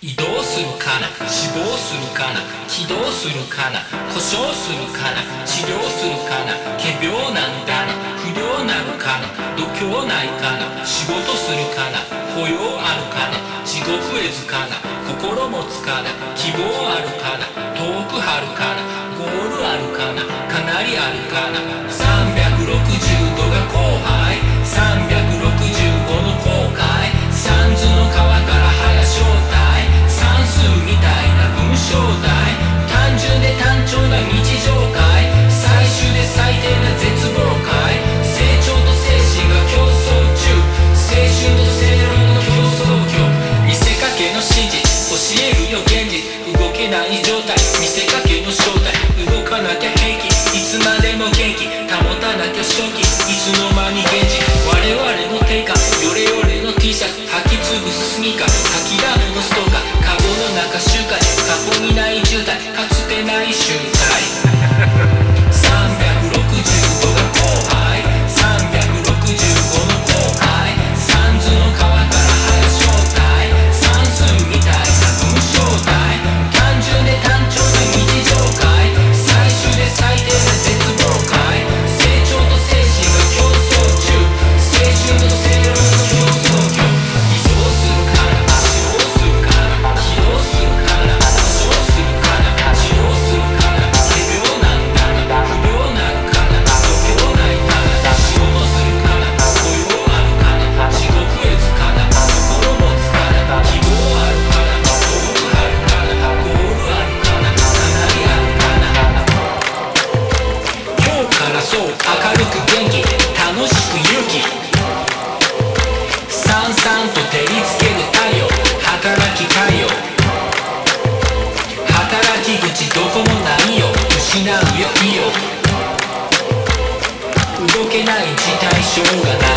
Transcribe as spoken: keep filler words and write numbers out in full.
移動するかな、死亡するかな、起動するかな、故障するかな、治療するかな、仮病なんだな、不良なるかな、度胸ないかな、仕事するかな、雇用あるかな、地獄絵図かな、心持つかな、希望あるかな、遠くはるかな、ゴールあるかな、かなりあるかな、さんびゃくろくじゅうどが後輩、さんびゃくろくじゅうごの後悔、三途の川から早正体、算数みたいな文章題、単純で単調な日常会、最終で最低な絶望会、成長と精神が競争中、青春と正論の競争曲、見せかけの真実教えるよ現実、動けない状態見せかけの正体、動かなきゃ平気、いつまでも元気保たなきゃ正気、いつの間に現実、我々の定価、ヨレヨレの T シャツ履きつぶすスニーカー、吐きだめのストーカー、カゴの中周回、過去にない渋滞、かつてない周回さんびゃくろくじゅうごが後輩、さんびゃくろくじゅうごの後悔、三途の川から早正体、算数みたいな文章題、単純で単調な日常会、最終で最低な絶望会、成長と精神が競争中、青春と正論の競争曲、偽装するから死亡するから起動するから故障するから治療するから仮病なんだな、不良なるから度胸ないから仕事するから雇用あるから地獄絵図から心持つから希望あるから遠くあるからゴールあるからかなりあるから今日からそう明るく元気楽しく勇気さんさんと照りつける太陽働き太陽働き口どこもないよ失うよいいよ動けない自体しょうがない